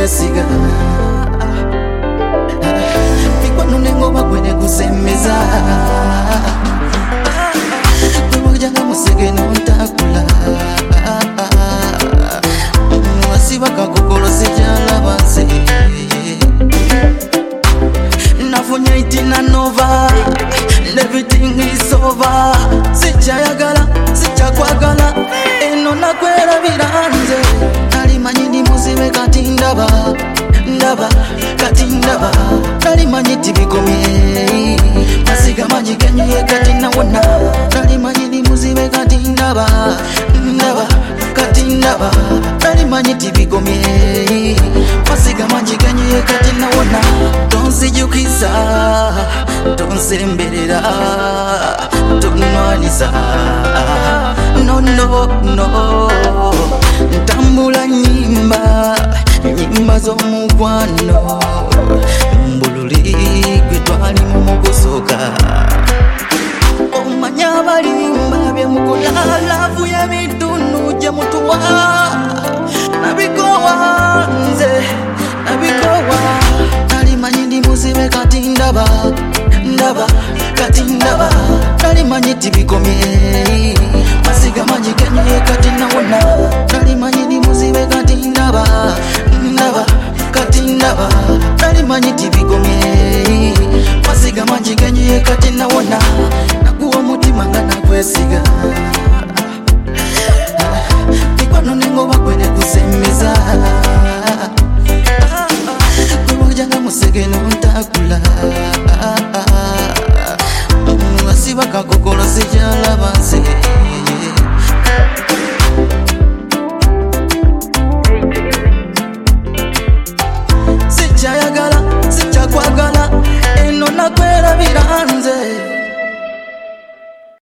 nakwesiga mikwano nengoba gwene kusemeza kwemujanga musege nontakula wasiba kakukolo sejala banse nafunya itina nova everything is over sichayagala sichakwagala eno nakwera biranze nalimanyi ndi muzibe kati ndaba kati ndaba nalimanyi tibikomye masiga manyi kenyuye kati nawona nalimanyi ndi muzibe kati ndaba kati ndaba nalimanyi tibikomye masiga manyi kenyuye kati nawona tonsijukiza tonsemberera tonwanisa no ntambula nyimba z'omukwano mbululi gwe twali mu mukusoka omanya abalimba bye mukola lavu y'emitunu gye mutuwa nabikowa nze nabikowa nalimanyi ndi muzibe kati ndaba kati ndaba nalimanyi tibikomye masiga manyi kenyuye kati nawona nalimanyi ndi muzibe kati ndaba kati ndaba nalimanyi tibikomye masiga manyi kenyuye kati nawona nakuwa mutima nga nakwesiga mikwano nengoba gwene kusemeza kwemujanga musege nontakula wasiba kakukolo sejala banse sichayagala sichakwagala eno nakwera biranze